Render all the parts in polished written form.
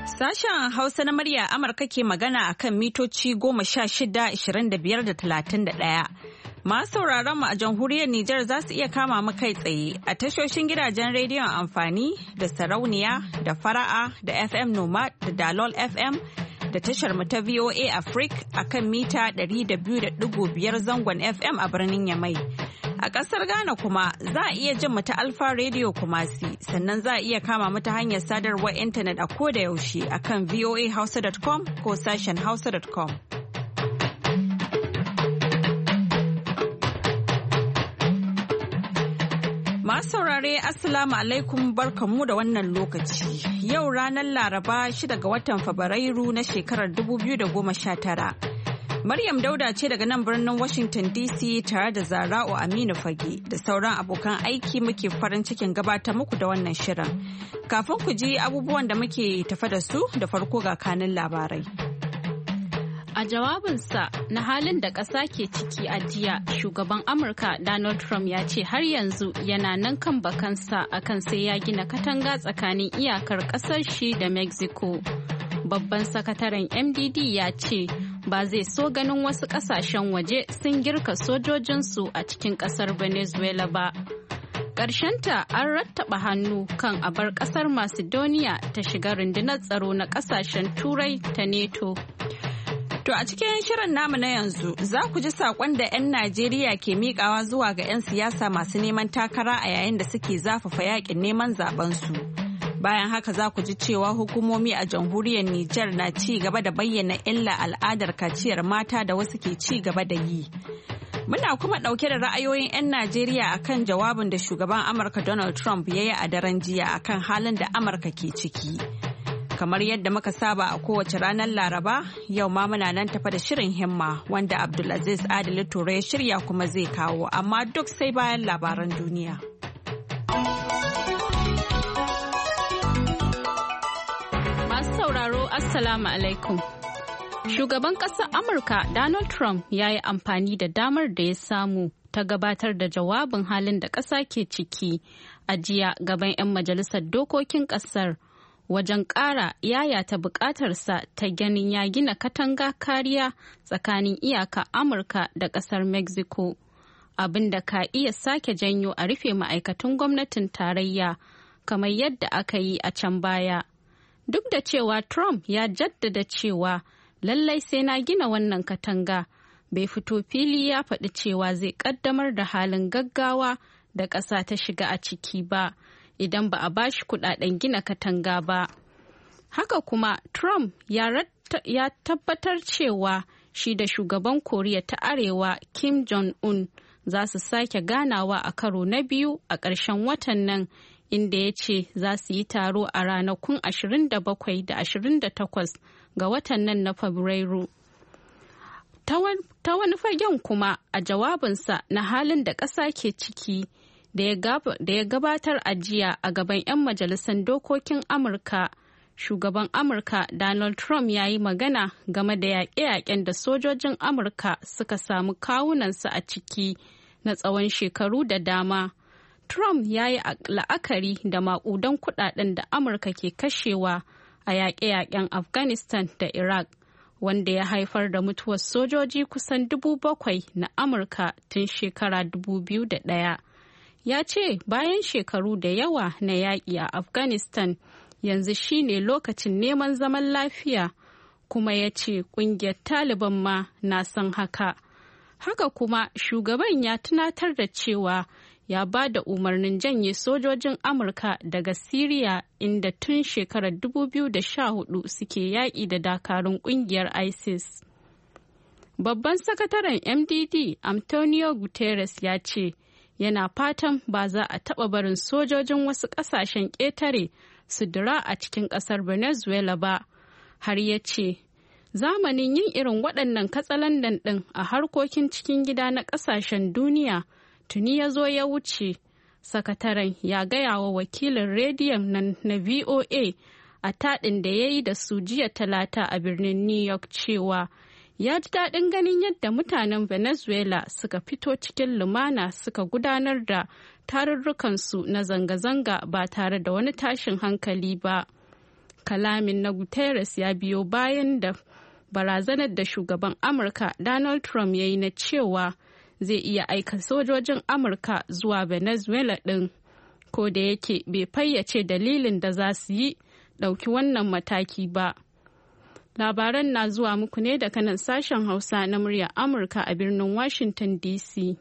Sashen Hausa na murya Amurka ke magana a kan mitoci 16, 25 da 31. Masu sauraron mu a jamhuriyar Nijar za su iya kama mu kai tsaye a tashoshin gidajen rediyon amfani da sarauniya da fara'a da FM Nomad da Dalol FM da tashar mu ta VOA Africa a kan mita 200.5 zangon FM a birnin Yamai. A ƙasar Ghana kuma za a iya jin mu ta Alfa Radio Kumasi, sannan za a iya kama mu ta hanyar sadarwar intanet a koda yaushe a kan voahausa.com ko sashen hausa.com. Masu saurare Assalamu alaikum barkanmu da wannan lokaci. Yau ranar Laraba 6 ga watan Fabrairu na shekarar 2019. Maryam Dauda ce daga nan birnin Washington DC tare da Zara'u Aminu Fage da sauran abokan aiki muke farin cikin gabatar muku da wannan shirin. Kafin ku ji abubuwan da muke tafa da su da farko ga kanin labarai. A jawabinsa na halin da ƙasa ke ciki a jiya, shugaban Amurka Donald Trump ya ce har yanzu yana nan kan bakansa akan sai ya gina katanga tsakanin iyakar ƙasar shi da Mexico. Babban sakataren MDD ya ce ba zai so ganin wasu ƙasashen waje sun girka sojojinsu a cikin ƙasar Venezuela ba. Ƙarshenta an rattaba hannu kan abar ƙasar Macedonia ta shiga rundunar tsaro na ƙasashen Turai ta NATO. To a cikin shirin namu na yanzu za ku ji saƙon da 'yan Najeriya ke miƙawa zuwa ga 'yan siyasa masu neman takara a yayin da suke zafafa yaƙin neman zaɓensu. Bayan haka za ku ji cewa hukumomi a jamhuriyar Nijar na ci gaba da bayyana illa al'adar kaciyar mata da wasu ke ci gaba da yi. Muna kuma ɗauke da ra'ayoyin 'yan Najeriya akan jawabin da shugaban Amurka Donald Trump ya yi a daren jiya akan halin da Amurka ke ciki. Kamar yadda muka saba a kowace ranar Laraba, yau ma muna nan tafa da shirin himma wanda Abdulaziz Adili Ture ya shirya kuma zai kawo, amma duk sai bayan labaran duniya. Masu sauraro, Assalamu alaikum. Shugaban ƙasar Amurka Donald Trump ya yi amfani da damar da ya samu ta gabatar da jawabin halin da ƙasa ke ciki a jiya gaban 'yan majalisar dokokin ƙasar. Wajen ƙara yayata buƙatarsa ta ganin ya gina katanga kariya tsakanin iyaka Amurka da ƙasar Mexico, abin da ka iya sake janyo a rufe ma'aikatan gwamnatin tarayya kamar yadda aka yi a can baya. Duk da cewa Trump ya jaddada cewa lallai sai na gina wannan katanga, bai fito fili ya faɗi cewa zai ƙaddamar da halin gaggawa da ƙasa ta shiga a ciki ba. Idan ba a bashi kudaden gina katanga ba. Haka kuma Trump ya tabbatar cewa shi da shugaban Koriya ta Arewa Kim Jong-un za su sake ganawa a karo na biyu a ƙarshen watan nan, inda ya ce za su yi taro a ranakun 27 da 28 ga watan nan na Fabrairu. Ta wani fagen kuma a jawabinsa na halin da ƙasa ke ciki da ya gabatar a jiya a gaban 'yan majalisar dokokin Amurka, shugaban Amurka Donald Trump ya yi magana game da yaƙe-yaƙen da sojojin Amurka suka samu kawunansu a ciki na tsawon shekaru da dama. Trump ya yi la'akari da maƙudan kuɗaɗen da Amurka ke kashewa a yaƙe-yaƙen Afghanistan da Iraq, wanda ya haifar da mutuwar sojoji kusan 7,000 na Amurka tun shekara 2001. Ya ce bayan shekaru da yawa na yaƙi a Afghanistan yanzu shine lokacin neman zaman lafiya, kuma ya ce ƙungiyar Taliban ma na son haka. Haka kuma shugaban ya tunatar da cewa ya ba da umarnin janye sojojin Amurka daga Siriya, inda tun shekarar 2014 suke yaƙi da dakarun ƙungiyar ISIS. Babban sakataren MDD Antonio Guterres ya ce yana fatan ba za a taɓa barin sojojin wasu ƙasashen ƙetare su dira a cikin ƙasar Venezuela ba. Har ya ce, zamanin yin irin waɗannan katsalandan ɗin a harkokin cikin gida na ƙasashen duniya tuni ya zo ya wuce. Sakataren ya gaya wa wakilin rediyon nan na VOA a taɗin da ya yi da su jiya Talata a birnin New York cewa ya ji daɗin ganin yadda mutanen Venezuela suka fito cikin lumana suka gudanar da tarurrukansu na zanga-zanga ba tare da wani tashin hankali ba. Kalamin na Guterres ya biyo bayan da barazanar da shugaban Amurka Donald Trump ya yi na cewa zai iya aika sojojin Amurka zuwa Venezuela ɗin, ko da yake bai fayyace dalilin da za su yi ɗauki wannan mataki ba. Labaran na zuwa muku ne daga nan sashen Hausa na muryar Amurka a birnin Washington DC.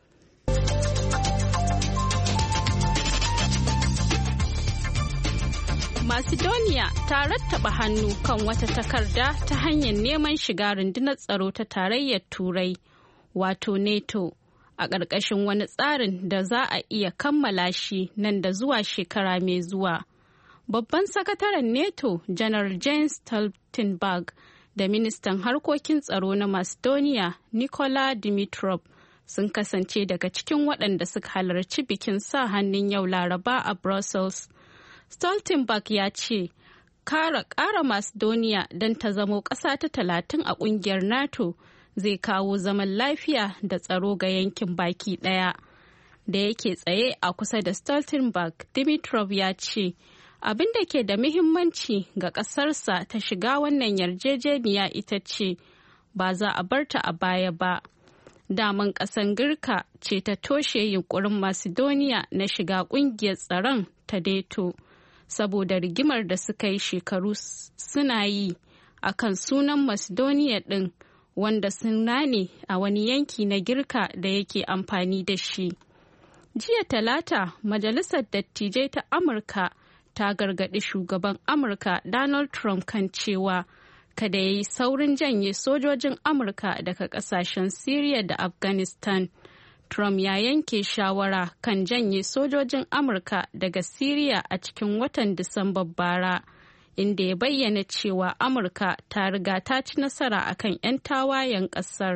Macedonia ta rattaba hannu kan wata takarda ta hanyar neman shiga rundunar tsaro ta tarayyar Turai, wato NATO, a ƙarƙashin wani tsarin da za a iya kammala shi nan da zuwa shekara mai zuwa. Babban sakataren NATO, Janar Jens Stoltenberg, da ministan harkokin tsaro na Macedonia, Nikola Dimitrov, sun kasance daga cikin waɗanda suka halarci bikin sa hannun yau Laraba a Brussels. Stoltenberg ya ce, ƙara Macedonia don ta zamo ƙasa ta 30 a ƙungiyar NATO zai kawo zaman lafiya da tsaro ga yankin baki ɗaya. Da yake tsaye a kusa da Stoltenberg, Dimitrov ya ce, abin da ke da muhimmanci ga ƙasarsa ta shiga wannan yarjejeniya ita ce ba za a bar ta a baya ba. Daman ƙasan Girka ce ta toshe yunkurin Macedonia na shiga ƙungiyar tsaron ta NATO saboda rigimar da suka yi shekaru suna yi a kan sunan Macedonia ɗin, wanda suna ne a wani yanki na Girka da yake amfani da shi. Jiya Talata, Majalisar Dattijai ta Amurka ta gargaɗi shugaban Amurka Donald Trump kan cewa kada ya yi saurin janye sojojin Amurka daga ƙasashen Syria da Afghanistan. Trump ya yanke shawara kan janye sojojin Amurka daga Syria a cikin watan Disamba bara, inda ya bayyana cewa Amurka ta riga ta ci nasara akan 'yan tawayen ƙasar.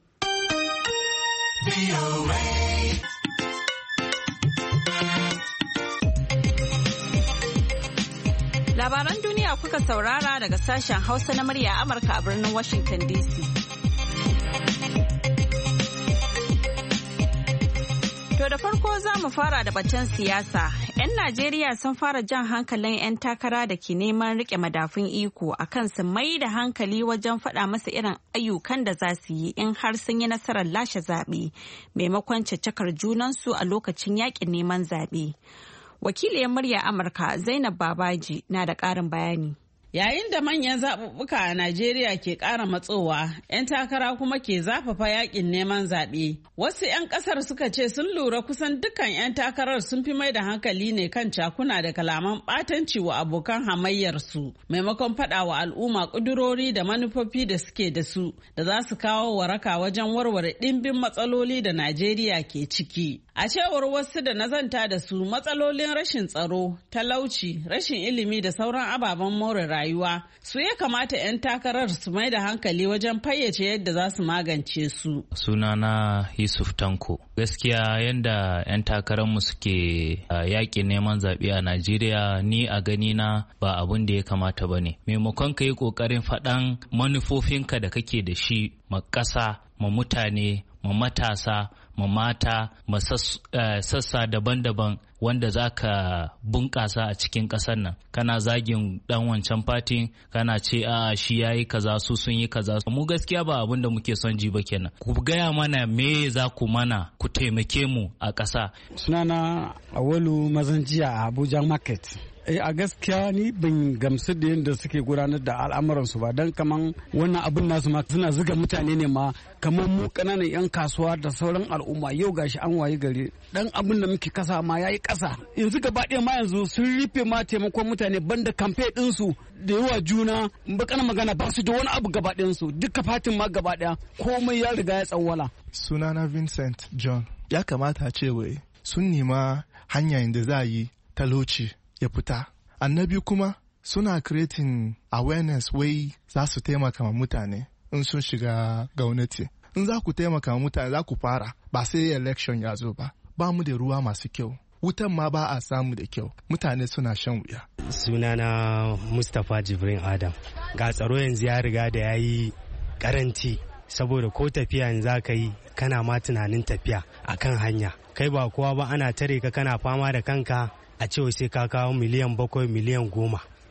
Labaran duniya kuka saurara daga sashen Hausa na murya Amurka a birnin Washington DC. To da farko za mu fara da batun siyasa. 'Yan Najeriya sun fara jan hankalin 'yan takara da ke neman rike madafun iko a kan su mai da hankali wajen faɗa masa irin ayyukan da za su yi in har sun yi nasarar lashe zaɓe, maimakon caccakar junansu a lokacin yaƙin neman zaɓe. Wakiliyar murya Amurka Zainab Babaji na da ƙarin bayani. Yayin da manyan zaɓuɓɓuka a Najeriya ke ƙara matsowa, 'yan takara kuma ke zafafa yakin neman zaɓe. Wasu 'yan ƙasar suka ce sun lura kusan dukkan 'yan takarar sun fi mai da hankali ne kan cakuna da kalaman ɓatanci wa abokan hamayyarsu, maimakon faɗa wa al'umma ƙudurori da manufofi da suke da su, da za su kawo waraka wajen warware ɗimbin matsaloli da Najeriya ke ciki. A cewar wasu da nazanta da su, matsalolin rashin tsaro, talauci, rashin ilimi da sauran ababen more rayuwa su ya kamata 'yan takarar su mai da hankali wajen fayyace yadda za su magance su. Sunana Yusuf Tanko. Gaskiya yadda 'yan takararmu suke yaƙin neman zaɓe a Najeriya, ni a gani na ba abun da ya kamata ba ne. Maimakon ka yi ƙoƙarin faɗan manufofinka da kake da shi ma ƙasa, ma mutane, ma matasa, ma mata, ma sassa daban-daban wanda za ka bunƙasa a cikin ƙasar nan. Kana zagin ɗan wancan fatin, kana ce a shi ya yi kaza, su sun yi kaza. Mu gaskiya ba abin da muke son ji ba kenan. Ku gaya mana me za ku mana, ku taimake mu a ƙasa. Sunana Awalu Mazanjiya a Abuja Market. A gaskiya ni ban gamsu da yadda suke gudanar da al'amuransu ba, don kaman wannan abin nasu ma suna zuga mutane ne ma kamar mu kananan 'yan kasuwa da sauran al'umma. Yau gashi an wayi gari dan abin da muke kasa ma yayi kasa. Yanzu gaba ɗaya ma yanzu sun rufe ma taimakon mutane banda kamfe ɗinsu da yawa juna bakana magana ba su da wani abu gaba ɗayansu, duka fatin ma gaba ɗaya komai ya riga ya tsawwala. Sunana Vincent John. Ya kamata ce wai sun nema hanya da za a yi talauci ya fita. Annabi kuma suna creating awareness wai za su taimaka ma mutane in sun shiga gwamnati. In za ku taimaka ma mutane za ku fara ba sai election ya zo ba. Ba mu da ruwa masu kyau. Wutan ma ba a samu da kyau. Mutane suna shan wuya. Sunana Mustapha Jibrin Adam. Ga tsaro yanzu ya riga da ya yi karanci, saboda ko tafiya yanzu za ka yi kana ma tunanin tafiya akan hanya. Kai ba kowa ba, ana tare ka kana fama da kanka a cewa sai ka kawo miliyan 7 miliyan 10.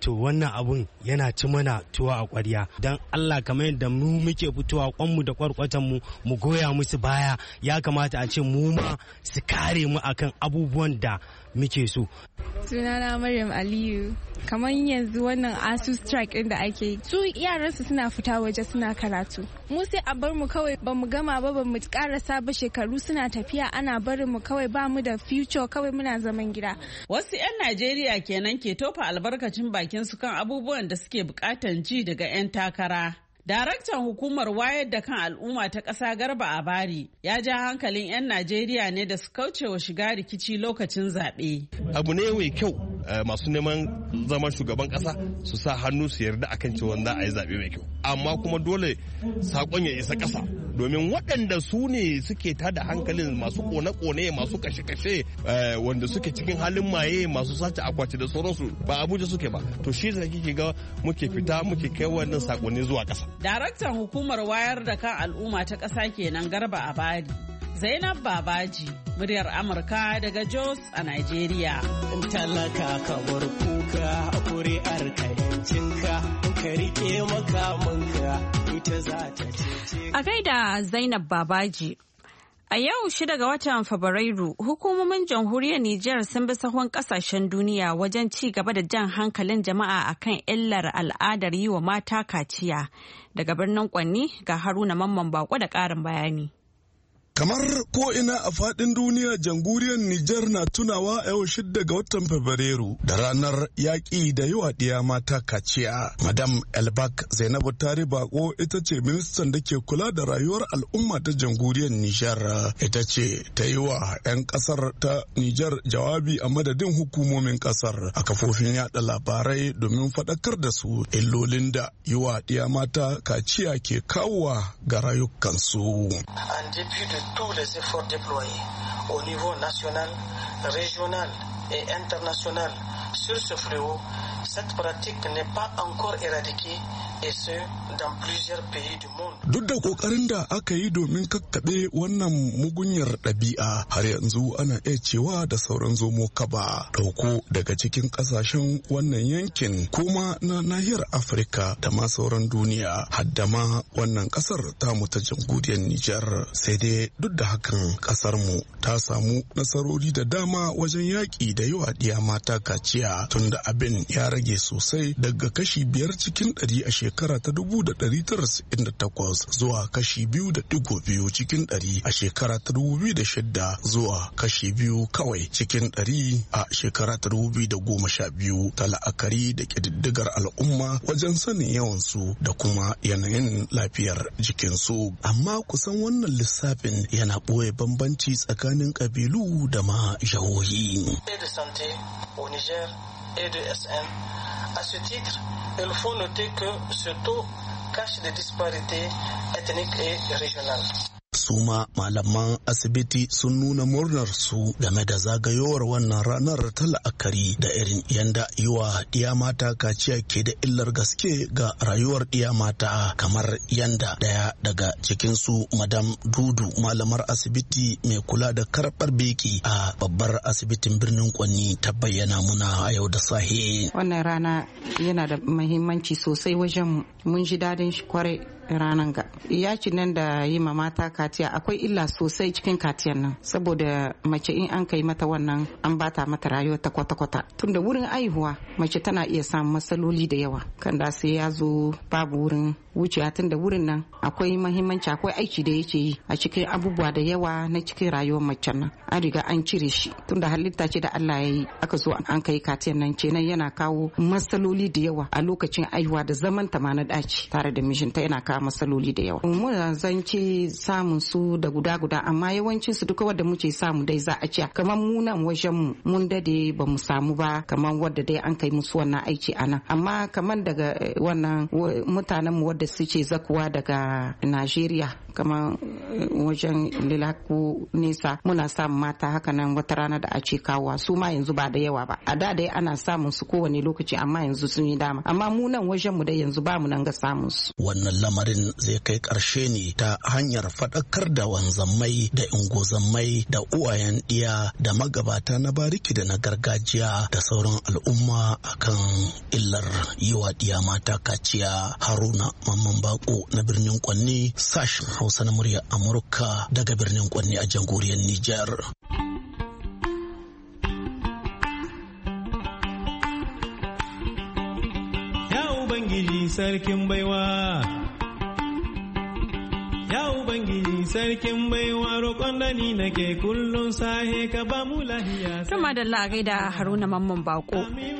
to wannan abun yana ci mana tuwa a ƙwarya. Dan Allah kamar yadda mu muke fitowa kwanmu da kwarkwatan mu goya musu baya, ya kamata a ce mu ma su kare mu akan abubuwan da muke so. Sunana Maryam Aliyu. Kamar yanzu wannan ASU strike ɗin da ake yi, su yaransu suna fita waje suna karatu. Mu sai a bar mu kawai ba mu gama ba mu karasa ba, shekaru suna tafiya ana barin mu kawai ba mu da future, kawai muna zaman gida. Wasu 'yan Najeriya kenan ke tofa albarkacin bakin su kan abubuwan da suke bukatan ji daga 'yan takara. Daraktan hukumar wayar da kan al'umma ta ƙasa Garba Abari ya ja hankalin 'yan Najeriya ne da su kauce wa shiga rikici lokacin zaɓe. Abu ne mai kyau masu neman zaman shugaban ƙasa su sa hannu su yarda akan cewa za a yi zaɓe mai kyau. Amma kuma dole saƙon ya isa ƙasa domin waɗanda su ne suke tada hankalin masu kone-kone masu kashe-kashe wanda suke cikin halin maye masu sace akwati da sauransu ba Abuja suke ba. To shi da kike ga muke fita muke kai wannan saƙonni zuwa ƙasa. Daraktan hukumar wayar da kan al'umma ta ƙasa kenan Garba Abadi. Zainab Babaji, muryar Amurka daga Jos a Najeriya. Talaka ka bar kuka, kuri'ar ka yancinka, ka rike makamanka, ita za ta cece. A gaida Zainab Babaji. A yau 6 ga watan Fabrairu, hukumomin jamhuriyar Nijar sun bi sahun kasashen duniya wajen ci gaba da jan hankalin jama'a akan illar al'adar yi wa mata kaciya. Daga birnin Kwanni ga Haruna Mamman Bako da ƙarin bayani. Kamar ko'ina a faɗin duniya, jamhuriyar Nijar na tunawa a yau 6 ga watan Fabrairu da ranar yaƙi da yi wa ɗiya mata kaciya. Madam Elbak Zainabu Tari Bako ita ce ministan da ke kula da rayuwar al'umma ta jamhuriyar Nijar. Ita ce ta yi wa 'yan ƙasar ta Nijar jawabi a madadin hukumomin ƙasar a kafofin yaɗa labarai domin faɗakar da su illolin da yi wa ɗiya mata kaciya ke kawowa ga rayukansu. Tous les efforts déployés au niveau national, régional et international sur ce fléau, cette pratique n'est pas encore éradiquée et ce dans plusieurs pays du monde. Duk da kokarin da aka yi domin kakkaɓe wannan mugunyar ɗabi'a, har yanzu ana iya cewa da sauran zomo kaba dauko daga cikin ƙasashen wannan yankin kuma na nahiyar Afirka da ma sauran duniya, hadda ma wannan ƙasar tamu ta jamhuriyar Nijar. Sai dai duk da hakan ƙasar mu ta samu nasarori da dama wajen yaƙi da yawa ɗiya mata kaciya, tunda abin ya rage sosai daga kashi 5 cikin 100 a shekara ta 1998 zuwa kashi 2.2 cikin 100 a shekara ta 2006 zuwa kashi 2 kawai cikin 100 a shekara ta 2012, ta la'akari da ƙididdigar al'umma wajen sanin yawansu da kuma yanayin lafiyar jikinsu. Amma kusan wannan lissafin yana ɓoye bambanci tsakanin ƙabilu da ma jihohi. Et de SN. À ce titre, il faut noter que ce taux cache des disparités ethniques et régionales. Suma malaman asibiti sun nuna murnar su game da zagayowar wannan ranar ta la'akari da irin yanda yiwa ɗiya mata kaciya ke da illar gaske ga rayuwar ɗiya mata, kamar yanda daya daga cikinsu Madam Dudu, malamar asibiti mai kula da karɓar beki a babbar asibitin birnin Kwanni, ta bayyana muna a yau da sahe. Wannan rana yana da muhimmanci sosai wajen mun ji dadin shi kwarai ranan ga. Yakin nan da yi ma mata katiya akwai illa sosai cikin katiyan nan, saboda mace in an kai mata wannan an bata mata rayuwa ta kwata-kwata. Tunda wurin aihuwa mace tana iya samun matsaloli da yawa, kan da sai ya zo babu wurin wucewa, tunda wurin nan akwai muhimmanci, akwai aiki da yake yi a cikin abubuwa da yawa na cikin rayuwar mace nan. An riga an cire shi, tunda halitta ce da Allah ya yi, aka zo an kai katiyan nan kenan yana kawo matsaloli da yawa a lokacin aihuwa da zaman ta ma na daci tare da mijinta, yana kawo matsaloli da yawa. Muna zance samun su da guda-guda, amma yawancin su duka wadda muke samu dai za a ce kamar mu nan wajen mu mun dade ba mu samu ba kamar wadda dai an kai musu wannan aiki a nan. Amma kamar daga wannan mutanen mu wadda suke zakuwa daga Najeriya kamar wajen Lilaku nesa, muna samun mata haka nan wata rana da a ce kawowa, su ma yanzu ba da yawa ba. A da dai ana samun su kowane lokaci, amma yanzu sun yi dama. Amma mu nan wajen mu dai yanzu ba mu nan ga samun su. Wannan lamarin zai kai kai ƙarshe ne ta hanyar faɗakar da wanzammai da ingozammai da uwayen ɗiya da magabata na bariki da na gargajiya da sauran al'umma akan illar yi wa ɗiya mata kaciya. Haruna Mamman Bako na birnin Kwanni, sashen Hausa na muryar Amurka daga birnin Kwanni a jamhuriyar Nijar. Ubangiji sarkin baiwa, ya Ubangiji sarkin baiwa, roƙon da ni nake kullum sahe ka ba mu lahiya. Tuma da lagai da Haruna Mamman Bako.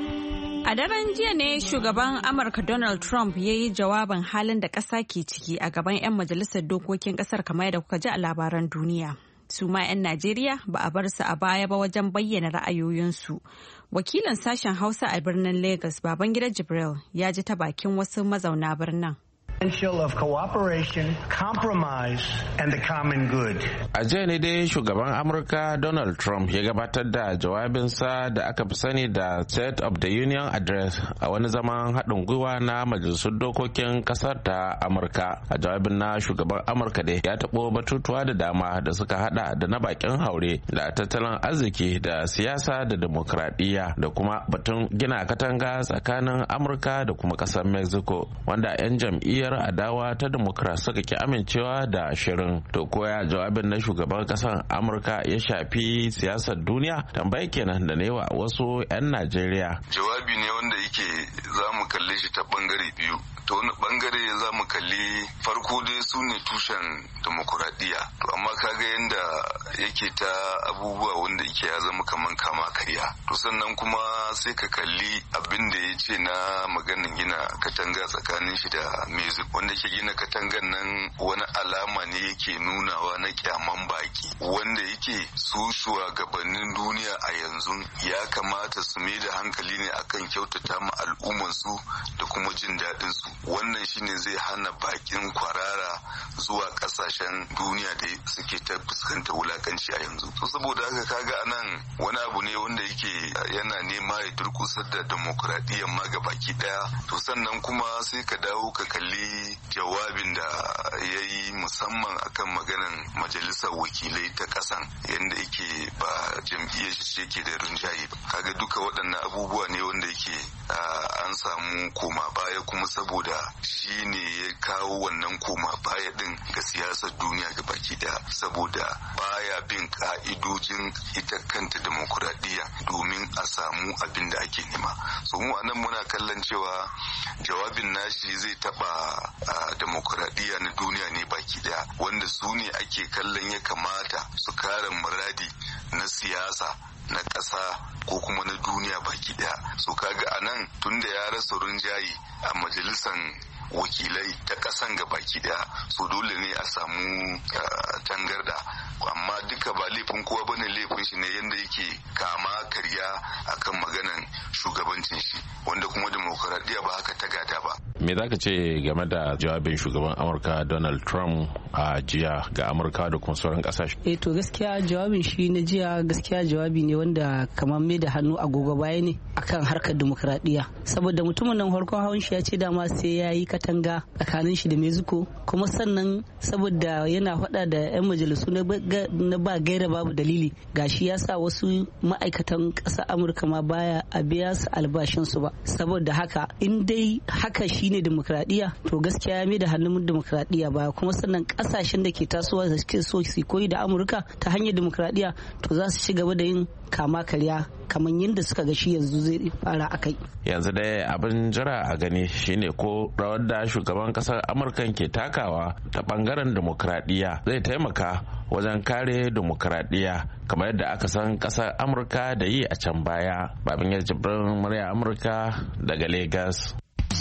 A daren jiya ne shugaban Amurka Donald Trump ya yi jawabin halin da ƙasa ke ciki a gaban 'yan majalisar dokokin ƙasar kamar yadda kuka ji a labaran duniya. Su ma 'yan Najeriya ba a bar su a baya ba wajen bayyana ra'ayoyinsu. Wakilin sashen Hausa a birnin Lagos, Babangida Jibril, ya ji ta bakin wasu mazauna birnin. Of cooperation, compromise, and the common good. A jiya ne dai shugaban Amurka Donald Trump ya gabatar da jawabinsa da aka fi sani da State of the Union Address a wani zaman haɗin gwiwa na majalisun dokokin ƙasar ta Amurka. A jawabin na shugaban Amurka dai ya taɓo batutuwa da dama da suka haɗa da na bakin haure da tattalin arziki da siyasa da demokradiyya da kuma batun gina katanga tsakanin Amurka da kuma ƙasar Mexico wanda 'yan jam'iyyar adawa ta Democrat suka ki amincewa da shirin. To koya jawabin na shugaban kasar Amurka ya shafi siyasar duniya? Tambayi kenan da ne wa wasu 'yan Najeriya. Jawabi ne wanda yake za mu kalle shi ta bangare biyu. To wani bangare za mu kalli farko dai su ne tushen demokuraɗiyya. To amma kaga yadda yake ta abubuwa wanda yake ya zama kaman kama karya. To sannan kuma sai ka kalli abin da ya ce na maganin gina katanga tsakanin shi da Mexico. Wanda ke gina katangan nan wani alama ne yake nunawa na kyaman baki. Wanda yake su shugabannin duniya a yanzu ya kamata su mai da hankali ne akan kyautata ma al'ummarsu da kuma jin daɗin su. Wannan shine zai hana bakin kwarara zuwa kasashen duniya da suke ta fuskanta wulakanci a yanzu. To saboda haka kaga anan wani abu ne wanda yake yana nema ya durkusar da demokradiyyar ma ga baki daya. To sannan kuma sai ka dawo ka kalli jawabin da ya yi musamman akan maganan majalisar wakilai ta kasan yadda yake ba jam'iyyar shi yake da rinjaye ba. Kaga duka waɗannan abubuwa ne wanda yake an samu koma baya kuma saboda shi ne ya kawo wannan koma baya din ga siyasar duniya ga baki daya saboda baya bin ka'idojin ita kanta demokuraɗiyya domin a samu abin da ake nema. So mu anan muna kallon cewa jawabin nashi zai taba demokuraɗiyya na duniya ne baki daya wanda su ne ake kallon ya kamata su kare muradi na siyasa na ƙasa ko kuma na duniya baki daya. So kaga anan tunda ya rasa rinjaye a majalisan wakilai ta ƙasan ga baki daya, so dole ne a samu tangarda. Amma duka ba laifin kowa bane, laifin shi ne yanda yake kama karya akan maganan shugabancin shi wanda kuma demokaradiyya ba haka ta gada ba. Me za ka ce game da jawabin shugaban Amurka Donald Trump a jiya ga Amurka da kuma sauran kasashe? To gaskiya jawabin shi na jiya gaskiya jawabi ne wanda kamar mai da hannu agogo baya ne akan harkar demokradiyya, saboda mutumin nan farkon hawan shi ya ce dama sai ya yi katanga tsakanin shi da Mexico, kuma sannan saboda yana faɗa da 'yan majalisu na ba gaira babu dalili gashi ya sa wasu ma'aikatan ƙasar Amurka ma baya a biya su albashinsu ba. Saboda haka in dai haka shine demokradiyya to gaskiya ya mai da hannun demokradiyya ba, kuma sannan kasashen da ke tasowa da suke so su koyi da Amurka ta hanyar demokradiyya to za su ci gaba da yin kama karya kamar yadda suka ga shi yanzu zai fara a kai. Yanzu dai abin jira a gani shine ko rawar da shugaban kasar Amurka ke takawa ta bangaren demokradiyya zai taimaka wajen kare demokradiyya kamar yadda aka san kasar Amurka da yi a can baya. Babin Jibrin murya Amurka daga Lagos.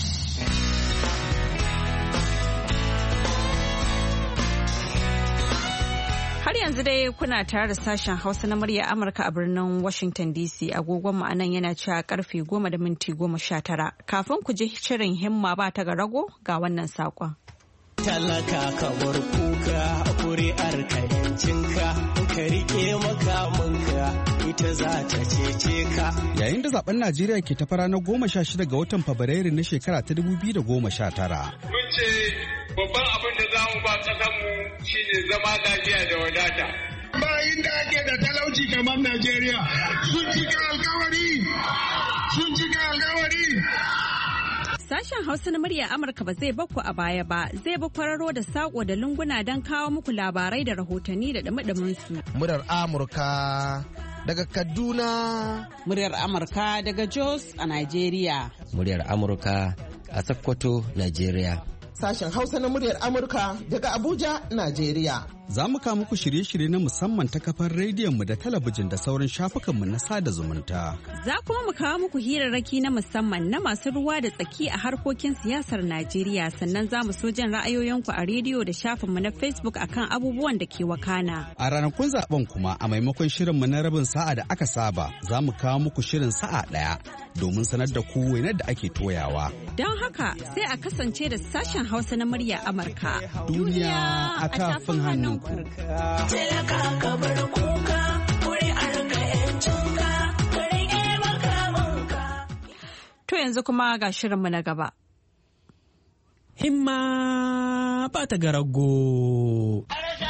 Har yanzu dai kuna tare da sashen Hausa na murya Amurka a birnin Washington DC. Agogon mu anan yana cewa karfe 10:19. Kafin ku ji shirin himma ba ta ga rago ga wannan sakon. talaka ka bar kuka kuri'ar ka yancinka ka rike makamanka ita za ta cece ka. Yayin da zaben Najeriya ke ta fara na 16 ga watan Fabrairu na shekara ta 2019. Mun ce babban abin da za mu ba ƙasarmu shine zama lafiya da wadata. Bayin da ake da talauci kamar Najeriya sun cika alkawari. Sashen Hausa na murya Amurka ba zai bakku a baya ba, zai bi kwararo da sako da lunguna don kawo muku labarai da rahotanni da dumi su. Muryar Amurka daga Kaduna. Muryar Amurka daga Jos a Najeriya. Muryar Amurka a Sokoto, Najeriya. Sashen Hausa na muryar Amurka daga Abuja, Najeriya. Za mu kawo muku shirye-shirye na musamman ta kafar rediyonmu da talabijin da sauran shafukanmu na sada zumunta. Za kuma mu kawo muku hirarraki na musamman na masu ruwa da tsaki a harkokin siyasar Najeriya, sannan za mu so jin ra'ayoyinku a rediyo da shafinmu na Facebook akan abubuwan da ke wakana. A ranakun zaben kuma a maimakon shirinmu na rabin sa'a da aka saba, za mu kawo muku shirin sa'a ɗaya domin sanar da ku wainar da ake toyawa. Don haka sai a kasance da sashen Hausa na murya Amurka. Duniya a tafin hannunku. Talaka ka bar kuka, kuri'ar ka yancinka, ka rike makamanka. To yanzu kuma ga shirinmu na gaba. Himma ba ta garago.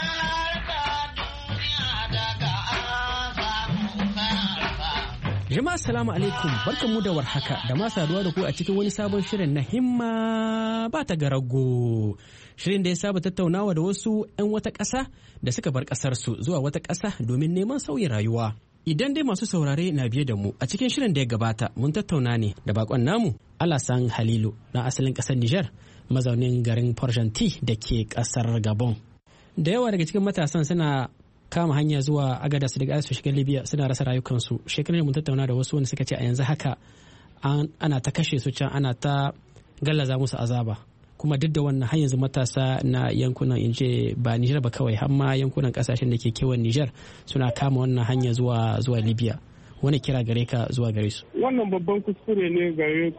Jama'a salamu alaikum, barkanmu da warhaka da ma saduwa da ku a cikin wani sabon shirin na himma ba ta garago. Shirin da ya saba tattaunawa da wasu 'yan wata ƙasa da suka bar ƙasarsu zuwa wata ƙasa domin neman sauyin rayuwa. Idan dai masu saurare na biye da mu a cikin shirin da ya gabata mun tattauna ne da bakon namu Alasan Halilu na asalin ƙasar Nijar, mazaunin garin Port-Gentil da ke ƙasar Gabon. Da yawa daga cikin matasan suna kama hanya zuwa Agadas daga su shiga Libya suna rasa rayukansu. Shekarar mun tattauna da wasu wanda suka ce a yanzu haka ana ta kashe su can, ana ta gallaza musu azaba. Kuma duk da wannan har yanzu matasa na yankunan inje ba Nijar ba kawai, har ma yankunan kasashen da ke kewan Nijar suna kama wannan hanya zuwa Libya. Wani kira gare ka zuwa gare su? Wannan babban kuskure ne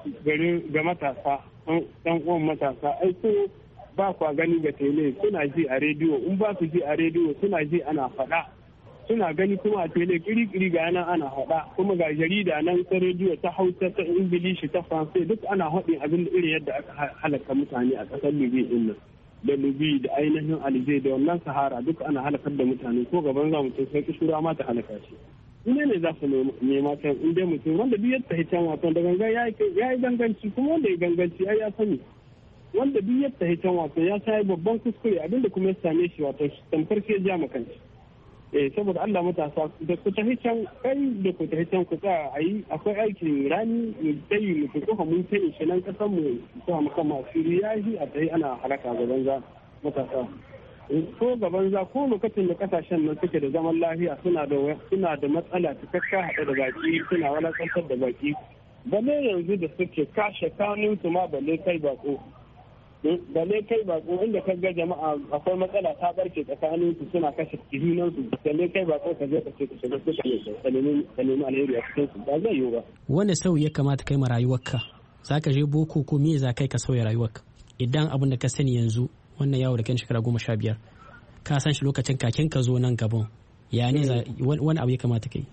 ga matasa, ɗan uwan matasa. Ai ba kwa gani ga tele, suna ji a rediyo, in ba su ji a rediyo suna ji ana faɗa, suna gani kuma a tele kiri-kiri ga nan ana faɗa, kuma ga jarida nan ta rediyo ta Hausa, ta Ingilishi, ta Faransa, duk ana haɗin abin da irin yadda aka halaka mutane a ƙasar Libya din nan, da Libya da ainihin Alger da wannan Sahara, duk ana halakar da mutane, ko gaban za mutum sai kishura ma ta halaka shi. Ne za su nema can in dai mutum wanda duk yadda ya can wato da gangan ya yi ganganci, kuma wanda ya ganganci ai ya sani. Wanda duk yadda ya can wato ya sai babban kuskure, abinda kuma ya same shi wato tamkar ke ja makanci. Saboda Allah matasa da ku tafi can kai da ku tafi can ku tsaya a yi akwai aikin rani mu tayi mu fito mun sai shi nan kasan mu sa mu kama asiri yayi a tayi ana halaka gaban za matasa. Ko gaban za ko lokacin da kasashen nan suke da zaman lafiya suna da matsala ta kakka hada da baki, suna walakantar da baki. Balle yanzu da suke kashe kanun su ma balle kai bako. Balle kai bako inda ka ga jama'a akwai matsala ta barke tsakanin su suna kashe kihinan su, balle kai bako ka je ka ce ka shiga ka nemi alheri a cikin su, ba zai yiwu ba. Wanda sauyi ya kamata kai ma rayuwarka? Za ka je boko ko me za kai ka sauya rayuwarka? Idan abin da ka sani yanzu wannan yawo da kan shekara 15 ka san shi lokacin kakin ka zo nan Gabon, ya ne wani abu ya kamata kai?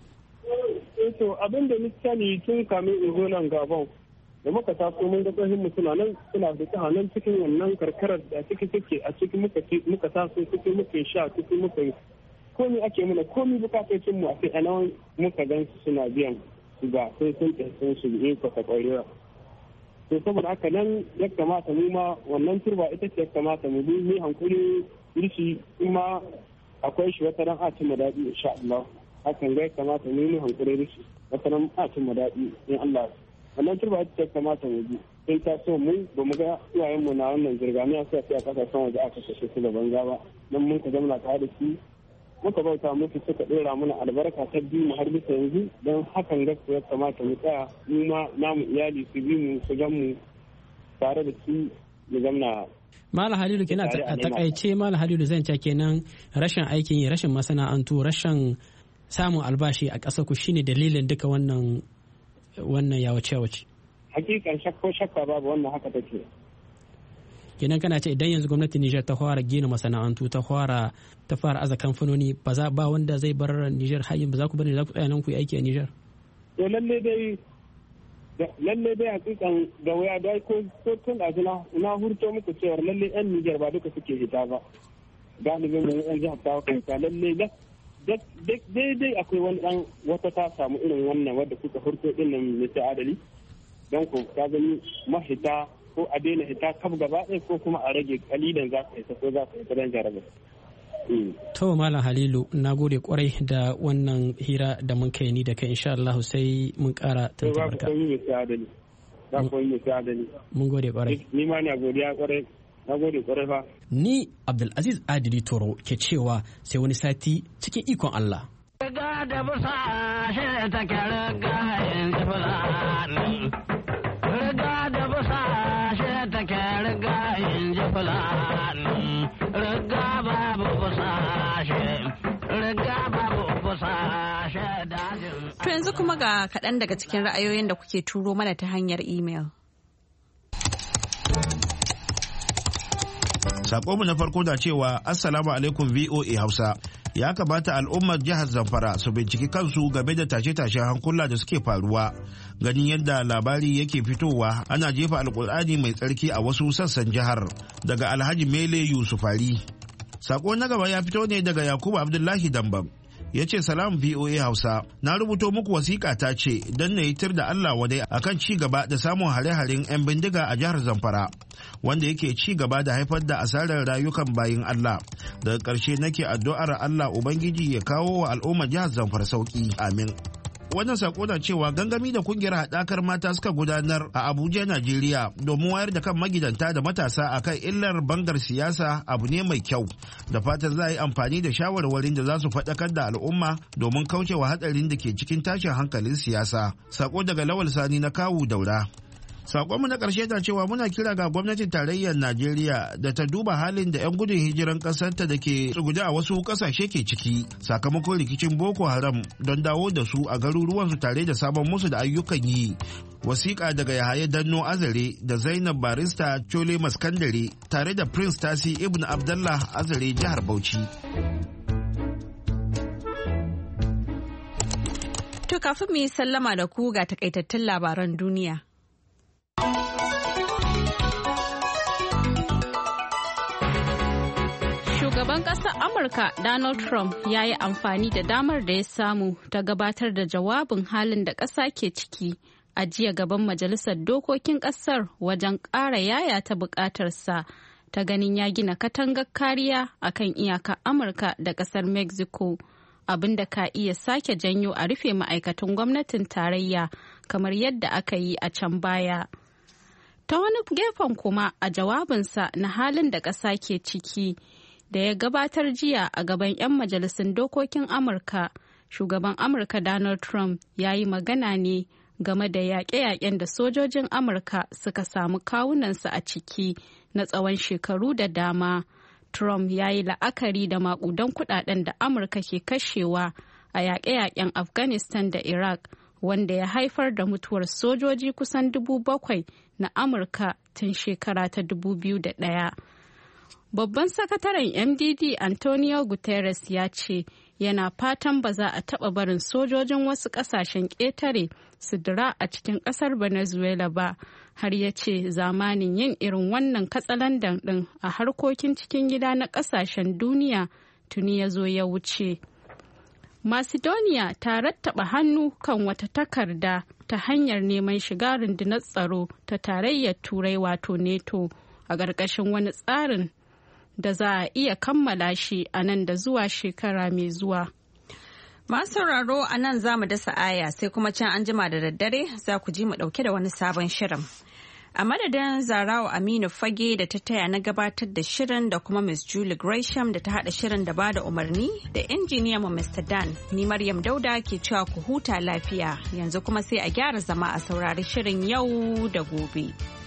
To abin da misali tun kamin in zo nan Gabon da muka taso mun ga tsohin suna nan suna fita nan cikin wannan karkarar da ciki suke a ciki muka taso ciki muka sha ciki muka komi ake mana komi bukatocin mu a sai anan muka gan su suna biyan su ba sai sun tsaye su yi ka kwarewa. To saboda haka nan ya kamata mu ma wannan turba ita ce ya kamata mu bi mu hankuri rishi kuma akwai shi wata ran a ci madadi insha Allah. Hakan ga ya kamata mu yi hankuri rishi wata ran a ci madadi in Allah. Wannan turba ita ce kamata mu bi. Sai ta so mu ba mu ga iyayen mu na wannan zirganiya sai a kasashen waje aka kashe su da banza ba. Nan mun ka zama tare da su muka bauta musu suka dora mana albarka ta biyu mu har bisa yanzu, don hakan gaskiya ya kamata mu tsaya mu ma namu iyali su bi mu su gan mu tare da su mu zamna. Malam Halilu kenan a takaice Malam Halilu zan ce kenan rashin aikin yi, rashin masana'antu, rashin samun albashi a ƙasar ku shine dalilin duka wannan yawace. Hakikan shakka babu wannan haka take. kenan kana ce idan yanzu gwamnatin Niger ta fara gina masana'antu ta fara aza kamfanoni ba wanda zai bar Niger hayin ba za ku bari za ku tsaya nan ku yi aiki a Niger. To lalle dai hakikan da waya dai ko tun da na hurto muku cewa lalle yan Niger ba duka suke hita ba galibin mu yan jihar ta kanka lalle daidai akwai wani dan wata ta samu irin wannan wadda kuka hurto din nan mai ta adali don ku ka gani mahita ko a daina hita kaf gaba ɗaya ko kuma a rage kalilan za ka hita ko za ka hita don jarabar. To Malam Halilu na gode kwarai da wannan hira da mun kai ni da kai insha Allah sai mun kara tantabarka. Mun gode kwarai. Ni ma na godiya kwarai. Na gode kwarai fa. Ni Abdulaziz Adili Toro ke cewa sai wani sati cikin ikon Allah. Riga da busa shi take riga yanzu fulani. Riga da busa shi take riga yanzu fulani. Riga babu busa shi. Riga babu busa shi dajin. To yanzu kuma ga kaɗan daga cikin ra'ayoyin da kuke turo mana ta hanyar email. Sakonmu na farko da cewa Assalamu alaikum VOA Hausa. Ya kamata al'ummar jihar Zamfara su binciki kansu game da tashe-tashen hankula da suke faruwa. Ganin yadda labari yake fitowa ana jefa alkur'ani mai tsarki a wasu sassan jihar. Daga Alhaji Mele Yusufari. Sako na gaba ya fito ne daga Yakubu Abdullahi Dambam. Ya ce salam VOA Hausa, na rubuto muku wasiƙa ta ce don na yi tir da Allah wadai akan ci gaba da samun hare-haren 'yan bindiga a jihar Zamfara, wanda yake ci gaba da haifar da asarar rayukan bayin Allah. Daga ƙarshe nake addu'ar Allah Ubangiji ya kawo wa al'ummar jihar Zamfara sauƙi. Amin. Wannan sako na cewa gangami da kungiyar haɗakar mata suka gudanar a Abuja, Najeriya domin wayar da kan magidanta da matasa akan illar bangar siyasa abu ne mai kyau. Da fatan za a yi amfani da shawarwarin da za su faɗakar da al'umma domin kaucewa hatsarin da ke cikin tashin hankalin siyasa. Sako daga Lawal Sani na Kawu Daura. Sakonmu na ƙarshe na cewa muna kira ga gwamnatin tarayyar Najeriya da ta duba halin da 'yan gudun hijiran ƙasarta da ke tsugude a wasu ƙasashe ke ciki sakamakon rikicin Boko Haram don dawo da su a garuruwansu tare da sabon musu da ayyukan yi. Wasiƙa daga Yahaya Danno Azare da Zainab Barista Chole Maskandare tare da Prince Tasi Ibn Abdallah Azare jihar Bauchi. To kafin mu yi sallama da ku ga takaitattun labaran duniya. Shugaban ƙasar Amurka Donald Trump ya yi amfani da damar da ya samu ta gabatar da jawabin halin da ƙasa ke ciki a jiya gaban Majalisar Dokokin ƙasar wajen ƙara yayata buƙatarsa ta ganin ya gina katangar kariya a kan iyakar Amurka da ƙasar Mexico, abin da ka iya sake janyo a rufe ma'aikatan gwamnatin tarayya kamar yadda aka yi a can baya. Ta wani gefen kuma a jawabinsa na halin da ƙasa ke ciki da ya gabatar jiya a gaban 'yan majalisun dokokin Amurka, shugaban Amurka Donald Trump ya yi magana ne game da yaƙe-yaƙen da sojojin Amurka suka samu kawunansu a ciki na tsawon shekaru da dama. Trump ya yi la'akari da maƙudan kuɗaɗen da Amurka ke kashewa a yaƙe-yaƙen Afghanistan da Iraq, wanda ya haifar da mutuwar sojoji kusan 7,000 na Amurka tun shekara ta 2001. Babban sakataren MDD Antonio Guterres ya ce yana fatan ba za a taɓa barin sojojin wasu ƙasashen ƙetare su dira a cikin ƙasar Venezuela ba, har ya ce zamanin yin irin wannan katsalandan ɗin a harkokin cikin gida na ƙasashen duniya tuni ya zo ya wuce. Macedonia ta rattaba hannu kan wata takarda ta hanyar neman shiga rundunar tsaro ta tarayyar Turai wato NATO a ƙarƙashin wani tsarin da za a iya kammala shi a nan da zuwa shekara mai zuwa. Masu sauraro a nan za mu dasa aya sai kuma can an jima da daddare za ku ji mu ɗauke da wani sabon shirin. A madadin Zarawa Aminu Fage da ta taya na gabatar da shirin da kuma Miss Julie Gresham da ta haɗa shirin da ba da umarni da injiniyan mu Mr. Dan, ni Maryam Dauda ke cewa ku huta lafiya yanzu kuma sai a gyara zama a saurari shirin yau da gobe.